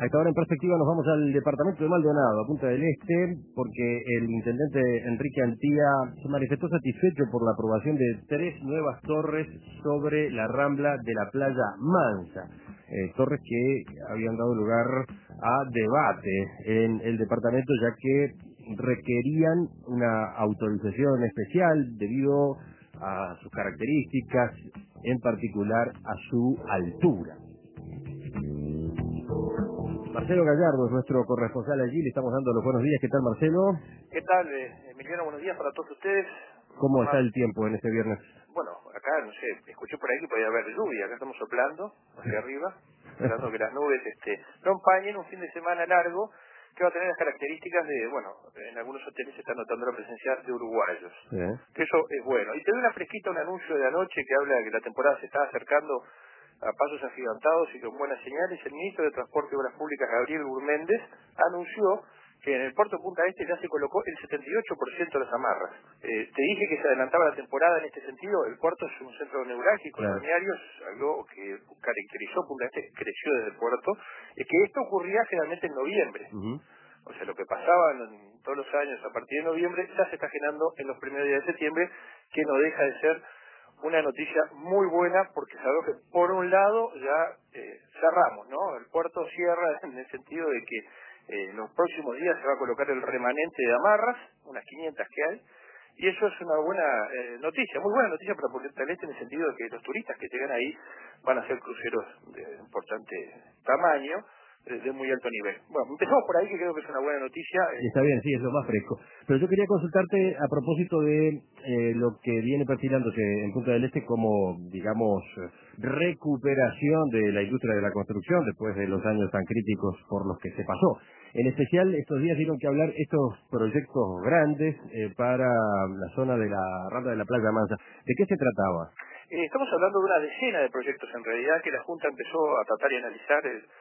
A esta hora en perspectiva nos vamos al departamento de Maldonado, a Punta del Este, porque el intendente Enrique Antía se manifestó satisfecho por la aprobación de 3 nuevas torres sobre la rambla de la playa Mansa. Torres que habían dado lugar a debate en el departamento, ya que requerían una autorización especial debido a sus características, en particular a su altura. Marcelo Gallardo es nuestro corresponsal allí, le estamos dando los buenos días. ¿Qué tal, Marcelo? ¿Qué tal, Emiliano? Buenos días para todos ustedes. ¿Cómo está el tiempo en este viernes? Bueno, acá, no sé, escuché por ahí que podía haber lluvia, acá estamos soplando hacia arriba, esperando que las nubes no empañen un fin de semana largo que va a tener las características de, bueno, en algunos hoteles se está notando la presencia de uruguayos, que eso es bueno. Y te doy una fresquita, un anuncio de anoche que habla de que la temporada se está acercando a pasos agigantados y con buenas señales. El ministro de Transporte y Obras Públicas, Gabriel Gurméndez, anunció que en el puerto Punta Este ya se colocó el 78% de las amarras. Te dije que se adelantaba la temporada en este sentido. El puerto es un centro neurálgico de balnearios, algo que caracterizó Punta Este, creció desde el puerto, es que esto ocurría generalmente en noviembre. O sea, lo que pasaba en todos los años a partir de noviembre ya se está generando en los primeros días de septiembre, que no deja de ser una noticia muy buena, porque sabemos que por un lado ya cerramos, ¿no? El puerto cierra en el sentido de que en los próximos días se va a colocar el remanente de amarras, unas 500 que hay, y eso es una buena noticia, muy buena noticia para Punta del Este, en el sentido de que los turistas que llegan ahí van a ser cruceros de importante tamaño, de muy alto nivel. Bueno, empezamos por ahí, que creo que es una buena noticia. Está bien, sí, es lo más fresco. Pero yo quería consultarte a propósito de lo que viene perfilándose en Punta del Este como, digamos, recuperación de la industria de la construcción después de los años tan críticos por los que se pasó. En especial, estos días dieron que hablar estos proyectos grandes para la zona de la rambla de la Playa Mansa. ¿De qué se trataba? Estamos hablando de una decena de proyectos en realidad que la Junta empezó a tratar y analizar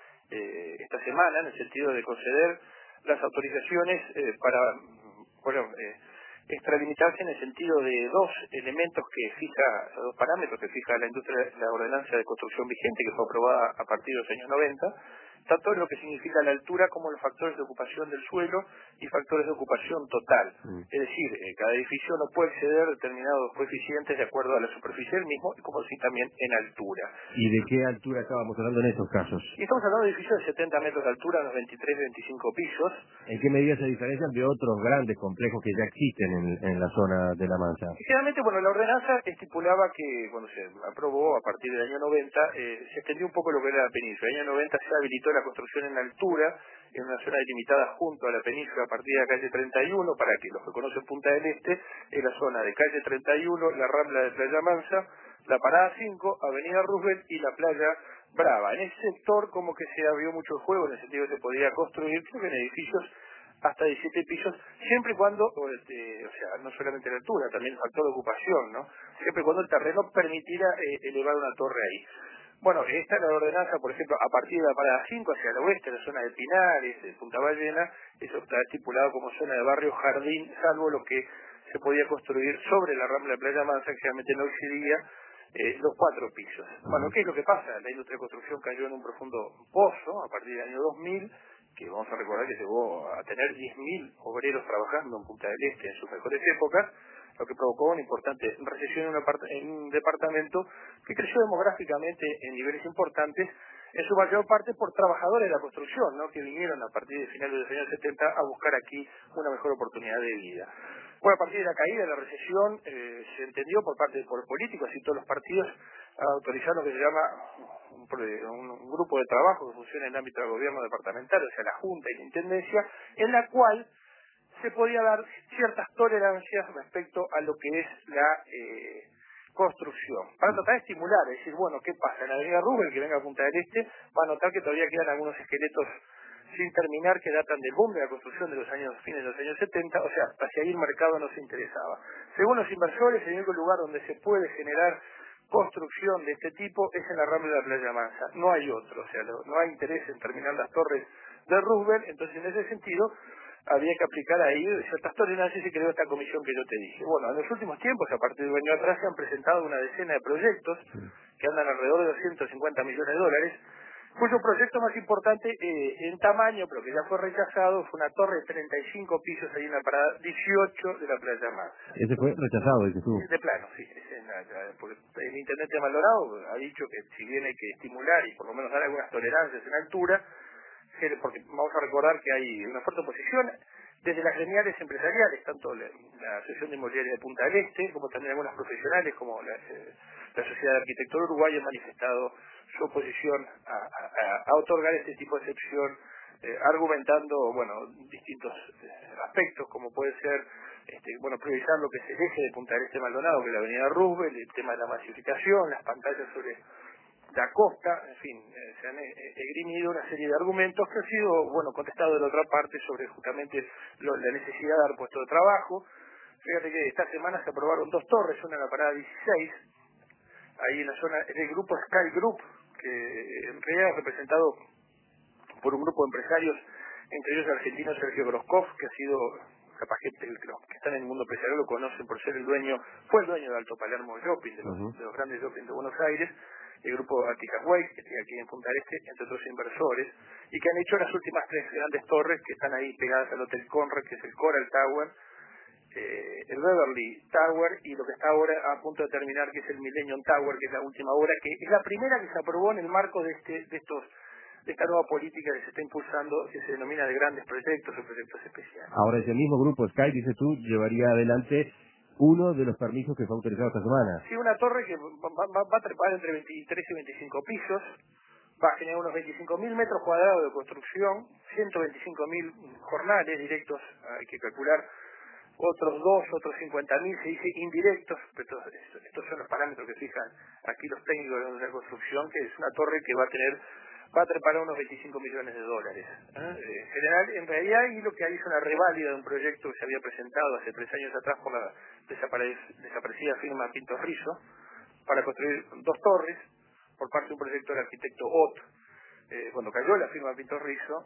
esta semana, en el sentido de conceder las autorizaciones para, bueno, extralimitarse en el sentido de dos elementos que fija, dos parámetros que fija la ordenanza de construcción vigente, que fue aprobada a partir de los años 90, tanto en lo que significa la altura como los factores de ocupación del suelo y factores de ocupación total. Es decir, cada edificio no puede exceder determinados coeficientes de acuerdo a la superficie del mismo, y como así también en altura. ¿Y de qué altura estábamos hablando en estos casos? Y estamos hablando de edificios de 70 metros de altura, unos 23-25 pisos. ¿En qué medida se diferencian de otros grandes complejos que ya existen en la zona de La Mansa? Y generalmente, bueno, la ordenanza estipulaba que cuando se aprobó a partir del año 90, se extendió un poco lo que era la península. En el año 90 se habilitó la construcción en altura, en una zona delimitada junto a la península a partir de la calle 31, para que los que conocen Punta del Este, es la zona de calle 31, la rambla de Playa Mansa, la parada 5, avenida Roosevelt y la playa Brava. En ese sector como que se abrió mucho el juego, en el sentido que se podía construir, creo que en edificios hasta 17 pisos, siempre y cuando, o sea, no solamente la altura, también el factor de ocupación, ¿no? Siempre y cuando el terreno permitiera elevar una torre ahí. Bueno, esta es la ordenanza, por ejemplo, a partir de la parada 5 hacia el oeste, la zona de Pinares, de Punta Ballena, eso está estipulado como zona de barrio jardín, salvo lo que se podía construir sobre la rambla de Playa Mansa, que realmente no excedía los 4 pisos. Bueno, ¿qué es lo que pasa? La industria de construcción cayó en un profundo pozo a partir del año 2000, que vamos a recordar que llegó a tener 10.000 obreros trabajando en Punta del Este en sus mejores épocas, lo que provocó una importante recesión en un departamento que creció demográficamente en niveles importantes, en su mayor parte por trabajadores de la construcción, ¿no?, que vinieron a partir de finales de los años 70 a buscar aquí una mejor oportunidad de vida. Bueno, a partir de la caída de la recesión se entendió por políticos y todos los partidos a autorizar lo que se llama un grupo de trabajo que funciona en el ámbito del gobierno departamental, o sea, la Junta y la Intendencia, en la cual se podía dar ciertas tolerancias respecto a lo que es la construcción, para tratar de estimular, es decir, bueno, ¿qué pasa? En la avenida Roosevelt, que venga a Punta del Este, va a notar que todavía quedan algunos esqueletos sin terminar que datan del boom de la construcción de los años fines de los años 70, o sea, hacia ahí el mercado no se interesaba. Según los inversores, el único lugar donde se puede generar construcción de este tipo es en la rambla de la Playa Mansa, no hay otro, o sea, no hay interés en terminar las torres de Roosevelt, entonces en ese sentido había que aplicar ahí ciertas tolerancias y se creó esta comisión que yo te dije. Bueno, en los últimos tiempos, a partir de un año atrás, se han presentado una decena de proyectos que andan alrededor de 250 millones de dólares, cuyo proyecto más importante en tamaño, pero que ya fue rechazado, fue una torre de 35 pisos ahí en la parada 18 de la Playa Mansa. Ese fue rechazado, dices tú. De plano, sí. Porque el intendente de Maldonado ha dicho que si bien hay que estimular y por lo menos dar algunas tolerancias en altura, porque vamos a recordar que hay una fuerte oposición desde las gremiales empresariales, tanto la Asociación de Inmobiliaria de Punta del Este, como también algunas profesionales, como la Sociedad de Arquitectura Uruguaya, han manifestado su oposición a otorgar este tipo de excepción, argumentando, bueno, distintos aspectos, como puede ser, priorizar lo que es el eje de Punta del Este Maldonado, que es la avenida Roosevelt, el tema de la masificación, las pantallas sobre la costa, en fin, se han esgrimido una serie de argumentos que han sido, contestados de la otra parte sobre justamente la necesidad de dar puesto de trabajo. Fíjate que esta semana se aprobaron 2 torres, una en la parada 16, ahí en la zona del grupo Sky Group, que en realidad es representado por un grupo de empresarios, entre ellos el argentino Sergio Groskov, que ha sido, capaz que los que están en el mundo empresarial lo conocen por ser fue el dueño de Alto Palermo Shopping, de los grandes shopping de Buenos Aires, el grupo Atticus Way, que tiene aquí en Punta del Este, entre otros inversores, y que han hecho las últimas 3 grandes torres que están ahí pegadas al Hotel Conrad, que es el Coral Tower, el Beverly Tower, y lo que está ahora a punto de terminar, que es el Millennium Tower, que es la última obra, que es la primera que se aprobó en el marco de esta nueva política que se está impulsando, que se denomina de grandes proyectos o proyectos especiales. Ahora, ese mismo grupo Sky, dices tú, llevaría adelante uno de los permisos que fue autorizado esta semana. Sí, una torre que va a trepar entre 23 y 25 pisos, va a generar unos 25.000 metros cuadrados de construcción, 125.000 jornales directos, hay que calcular otros 50.000 se dice indirectos, pero estos son los parámetros que fijan aquí los técnicos de la construcción, que es una torre que va a trepar a unos 25 millones de dólares. En general, en realidad, y lo que hay es una reválida de un proyecto que se había presentado hace 3 años atrás por la desaparecida firma Pintos Rizzo, para construir 2 torres, por parte de un proyecto del arquitecto Ott. Cuando cayó la firma Pintos Rizzo,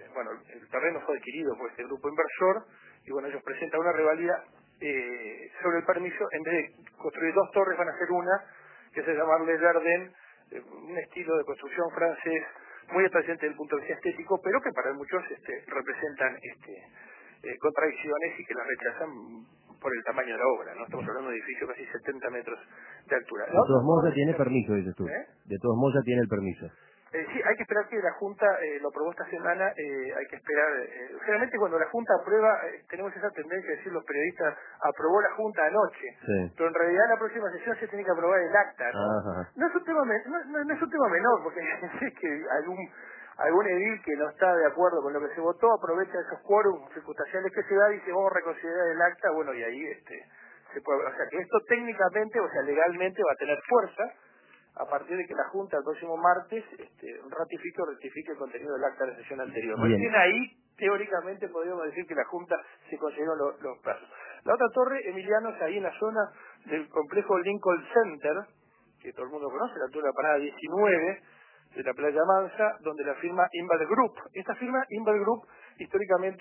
el terreno fue adquirido por este grupo inversor, y ellos presentan una reválida sobre el permiso. En vez de construir 2 torres, van a hacer una, que se llama Le Jardin, un estilo de construcción francés muy atrayente desde el punto de vista estético, pero que para muchos representan contradicciones y que las rechazan por el tamaño de la obra, ¿no? Estamos hablando de un edificio casi 70 metros de altura. De todos modos ya tiene permiso, dices tú. De todos modos ya tiene el permiso. Sí, hay que esperar que la Junta lo aprobó esta semana, hay que esperar. Generalmente cuando la Junta aprueba, tenemos esa tendencia de decir los periodistas, aprobó la Junta anoche, sí, pero en realidad la próxima sesión se tiene que aprobar el acta, ¿no? No es un tema no es un tema menor, porque es que algún edil que no está de acuerdo con lo que se votó aprovecha esos quórums circunstanciales que se da y dice, vamos a reconsiderar el acta, y ahí se puede, o sea que esto técnicamente, legalmente va a tener fuerza a partir de que la Junta el próximo martes ratifique o rectifique el contenido del acta de la sesión anterior. Recién ahí, teóricamente, podríamos decir que la Junta se consideró los plazos. La otra torre, Emiliano, es ahí en la zona del complejo Lincoln Center, que todo el mundo conoce, la altura de la parada 19 de la Playa Mansa, donde la firma Imbal Group. Esta firma Imbal Group, históricamente,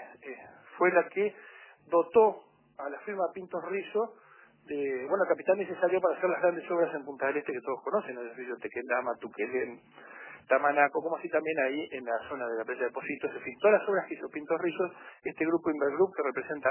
fue la que dotó a la firma Pintos Rizzo capital necesario para hacer las grandes obras en Punta del Este que todos conocen, el edificio Tequendama, Tuquelén, Tamanaco, como así también ahí en la zona de la playa de Positos, en fin, todas las obras que hizo Pintos Rizzo, este grupo Invergroup que representa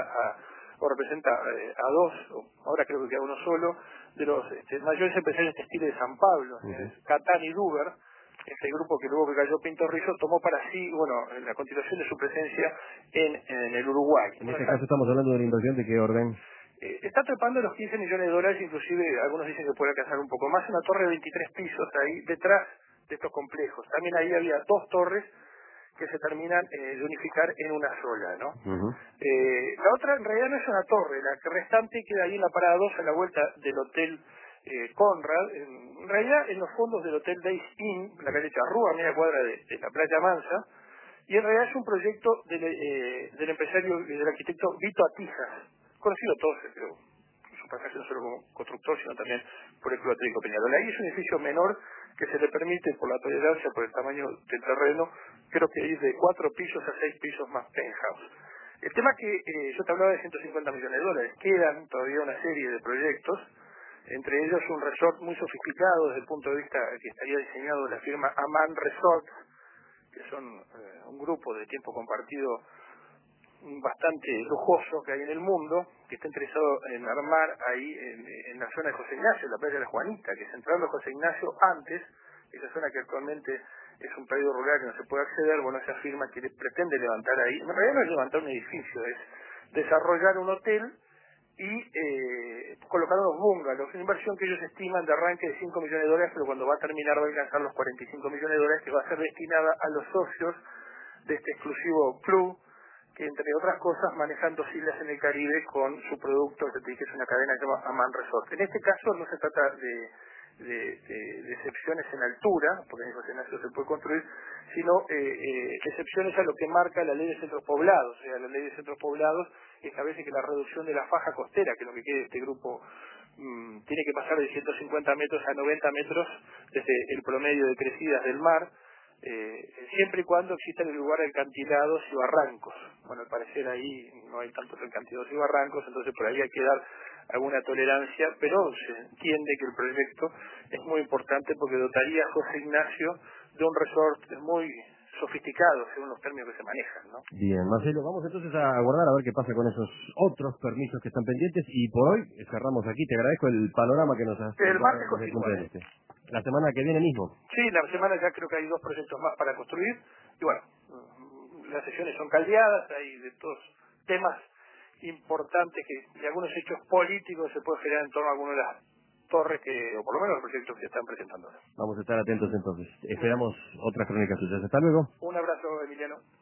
a 2, ahora creo que queda uno solo, de los mayores empresarios textiles de San Pablo, Catán y Duber. Este grupo que luego que cayó Pintos Rizzo tomó para sí, la continuación de su presencia en el Uruguay. En este caso estamos hablando de una inversión de qué orden. Está trepando los 15 millones de dólares, inclusive algunos dicen que puede alcanzar un poco más, una torre de 23 pisos ahí detrás de estos complejos. También ahí había 2 torres que se terminan de unificar en una sola, ¿no? La otra en realidad no es una torre, la restante queda ahí en la parada 2 a la vuelta del Hotel Conrad, en realidad en los fondos del Hotel Days Inn, la calle Charrúa, a media cuadra de la Playa Mansa, y en realidad es un proyecto del empresario y del arquitecto Vito Atijas, conocido a todos, pero su pasaje no solo como constructor, sino también por el Club Atlético Peñarol. Ahí es un edificio menor que se le permite, por la tolerancia, por el tamaño del terreno, creo que ir de 4 pisos a 6 pisos más penthouse. El tema es que yo te hablaba de 150 millones de dólares, quedan todavía una serie de proyectos entre ellos un resort muy sofisticado desde el punto de vista que estaría diseñado de la firma Aman Resort, que son un grupo de tiempo compartido bastante lujoso que hay en el mundo, que está interesado en armar ahí en la zona de José Ignacio, en la playa de la Juanita, que es entrando a José Ignacio antes, esa zona que actualmente es un predio rural que no se puede acceder. Bueno, esa firma que pretende levantar ahí, en realidad no es levantar un edificio, es desarrollar un hotel y colocar unos bungalows, una inversión que ellos estiman de arranque de 5 millones de dólares, pero cuando va a terminar va a alcanzar los 45 millones de dólares, que va a ser destinada a los socios de este exclusivo club, que entre otras cosas manejan 2 islas en el Caribe con su producto, que es una cadena que se llama Aman Resort. En este caso no se trata de excepciones en altura, porque en José Ignacio se puede construir, sino excepciones a lo que marca la ley de centros poblados. O sea, la ley de centros poblados establece que la reducción de la faja costera, que es lo que quiere este grupo, tiene que pasar de 150 metros a 90 metros desde el promedio de crecidas del mar, siempre y cuando existan en el lugar acantilados y barrancos. Bueno, al parecer ahí no hay tantos acantilados y barrancos, entonces por ahí hay que dar alguna tolerancia, pero se entiende que el proyecto es muy importante porque dotaría a José Ignacio de un resort muy sofisticado, según los términos que se manejan, ¿no? Bien, Marcelo, vamos entonces a aguardar a ver qué pasa con esos otros permisos que están pendientes, y por hoy cerramos aquí. Te agradezco el panorama que nos has El dado martes desde el punto de continúa. vista. La semana que viene mismo. Sí, la semana ya creo que hay 2 proyectos más para construir, y bueno, las sesiones son caldeadas, hay de todos temas importantes y algunos hechos políticos se pueden generar en torno a algunas de las torres o por lo menos los proyectos que están presentando. Vamos a estar atentos entonces. Esperamos otras crónicas suyas. Hasta luego. Un abrazo, Emiliano.